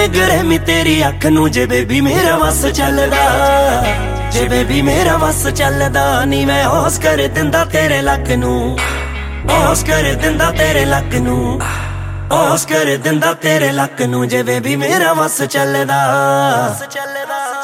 ਗਰਮੀ ਤੇਰੀ ਅੱਖ ਨੂੰ ਜੇ ਬੇਬੀ ਮੇਰਾ ਵਸ ਚੱਲਦਾ, ਜੇ ਬੇਬੀ ਮੇਰਾ ਵਸ ਚੱਲਦਾ ਨੀ ਮੈਂ ਹੋਸ਼ ਕਰ ਦਿੰਦਾ ਤੇਰੇ ਲੱਕ ਨੂੰ, ਹੋਸ਼ ਕਰ ਦਿੰਦਾ ਤੇਰੇ ਲੱਕ ਨੂੰ, ਹੋਸ਼ ਕਰ ਦਿੰਦਾ ਤੇਰੇ ਲੱਕ ਨੂੰ ਜੇ ਬੇਬੀ ਮੇਰਾ ਵਸ ਚੱਲਦਾ।